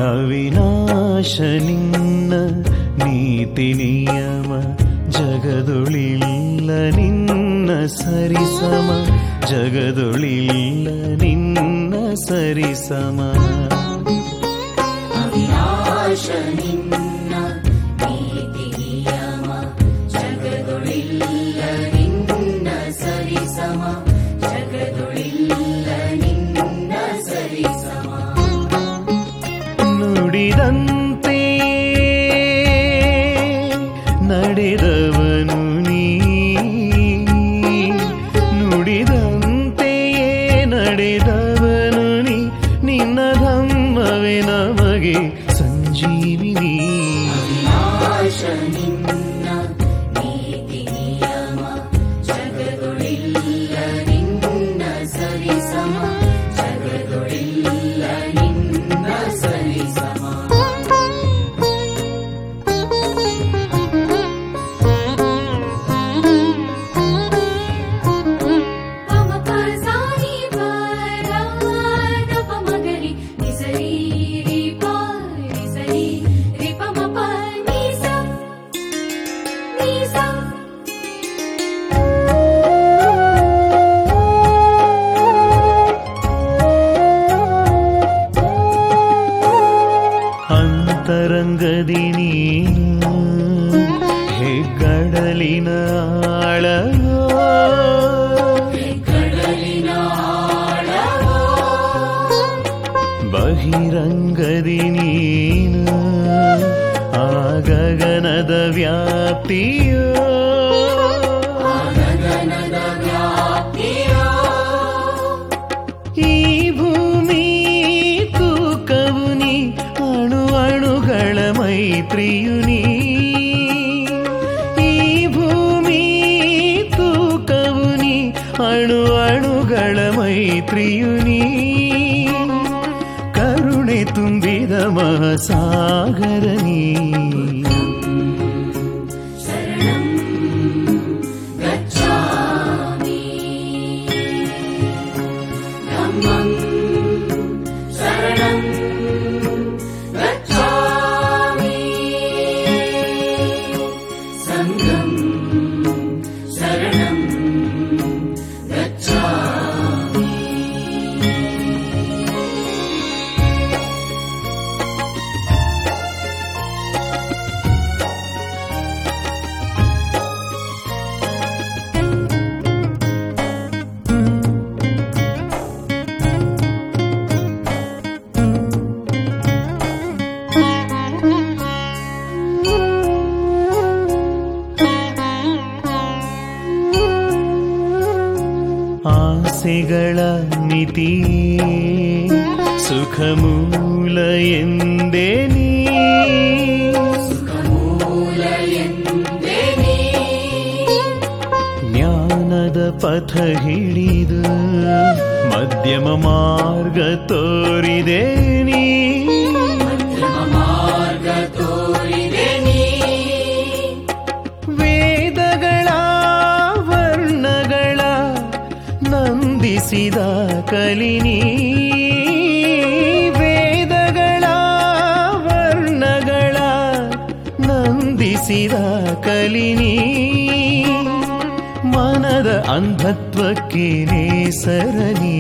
ಅವಿನಾಶ ನಿನ್ನ ನೀತಿ ನಿಯಮ ಜಗದೊಳಿಲ್ಲ ನಿನ್ನ ಸರಿಸಮ ಜಗದೊಳಿಲ್ಲ ನಿನ್ನ ಸರಿಸಮ ಅವಿನಾಶ ನಿನ್ನ ನೀತಿ ನಿಯಮ ಜಗದೊಳಿಲ್ಲ ನಿನ್ನ ಸರಿಸಮ ಜಗದೊಳಿಲ್ಲ ನಿನ್ನ ಸರಿಸಮ ನುಡಿದಂತೆ ನಡೆದವನು ನೀ ನುಡಿದಂತೆಯೇ ನಡೆದವನು ನೀ ನಿನ್ನ ಧಮ್ಮವೇ ನಮಗೆ ಸಂಜೀವಿನಿ ಅವಿನಾಶ ನಿನ್ನ ನೀತಿ ನಿಯಮ ಜಗದೊಳಿಲ್ಲ ನಿನ್ನ ಸರಿಸಮ ಜಗದೊಳಿಲ್ಲ ನಿನ್ನ ಸರಿಸಮ ಅಂತರಂಗದಿ ನೀನು ಹೆಗ್ಗಡಲಿನ ಆಳವೋ ಬಹಿರಂಗದಿ ನೀನು ಆ ಗಗನದ ವ್ಯಾಪ್ತಿಯೋ ಈ ಭೂಮಿ ತೂಕವು ನೀ ಅಣು ಅಣುಗಳ ಮೈತ್ರಿಯು ನೀ ಈ ಭೂಮಿ ತೂಕವು ನೀ ಅಣು ಅಣುಗಳ ಮೈತ್ರಿಯು ನೀ ಕರುಣೆ ತುಂಬಿದ ಮಹಾಸಾಗರ ನೀ ಆಸೆಗಳ ಮಿತಿಯೇ ಸುಖ ಮೂಲ ಎಂದೇ ನೀ ಜ್ಞಾನದ ಪಥ ಹಿಡಿದು ಮಧ್ಯಮ ಮಾರ್ಗ ತೋರಿದೆ ನೀ ವೇದಗಳ ವರ್ಣಗಳ ನಂದಿಸಿದ ಕಲಿನಿ ವೇದಗಳ ವರ್ಣಗಳ ನಂದಿಸಿದ ಕಲಿನಿ ಮನದ ಅಂಧತ್ವಕ್ಕೆ ನೇಸರನಿ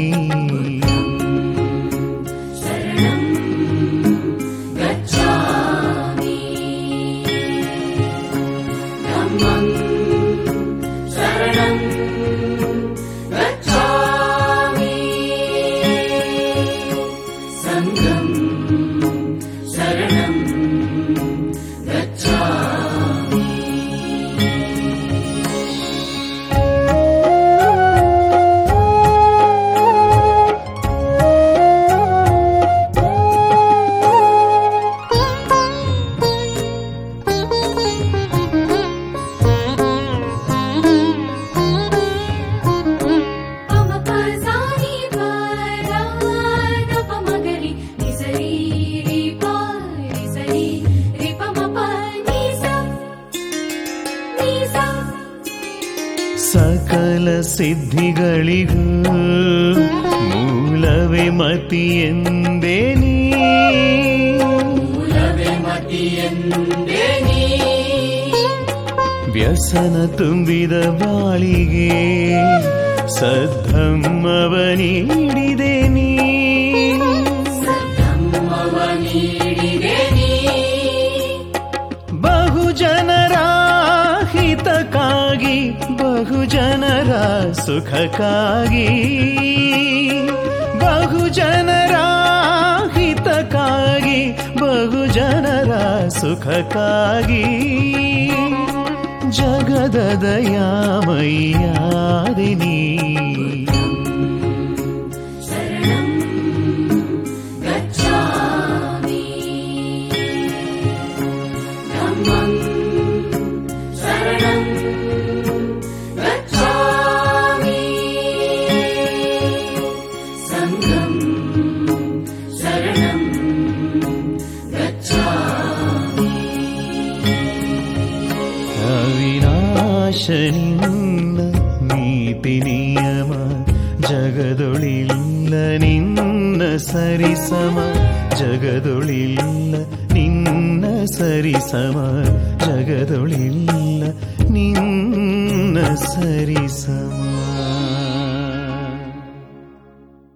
ಸಕಲ ಸಿದ್ಧಿಗಳಿಗೂ ಮೂಲವೇ ಮತಿಯೆಂದೇ ನೀ ಕೋಟಿಯೆಂದೇ ನೀ ವ್ಯಸನ ತುಂಬಿದ ಬಾಳಿಗೆ ಸದ್ಧಮ್ಮವ ನೀಡಿದೆ ನೀ ಸದ್ಧಮ್ಮವ ನೀಡಿದೆ ನೀ ಬಹುಜನರ ಹಿತಕ್ಕಾಗಿ ಬಹುಜನರ ಸುಖಕ್ಕಾಗಿ ಬಹುಜನರ ಹಿತಕ್ಕಾಗಿ ಬಹುಜನರ ಸುಖಕ್ಕಾಗಿ ಜಗದ ದಯಾಮಯ್ಯಾದೆ ನೀ ಶರಣಂ ಗಚ್ಚಾಮಿ ಧಮ್ಮಂ ಶರಣಂ ಗಚ್ಚಾಮಿ ಸಂಘಂ ಶರಣಂ ಗಚ್ಚಾಮಿ ಅವಿನಾಶ ನಿನ್ನ ನೀತಿ ನಿಯಮ ಜಗದೊಳಿಲ್ಲ ನಿನ್ನ ಸರಿಸಮ ಜಗದೊಳಿಲ್ಲ ನಿನ್ನ ಸರಿಸಮ ಜಗದೊಳಿಲ್ಲ ನಿನ್ನ ಸರಿಸಮ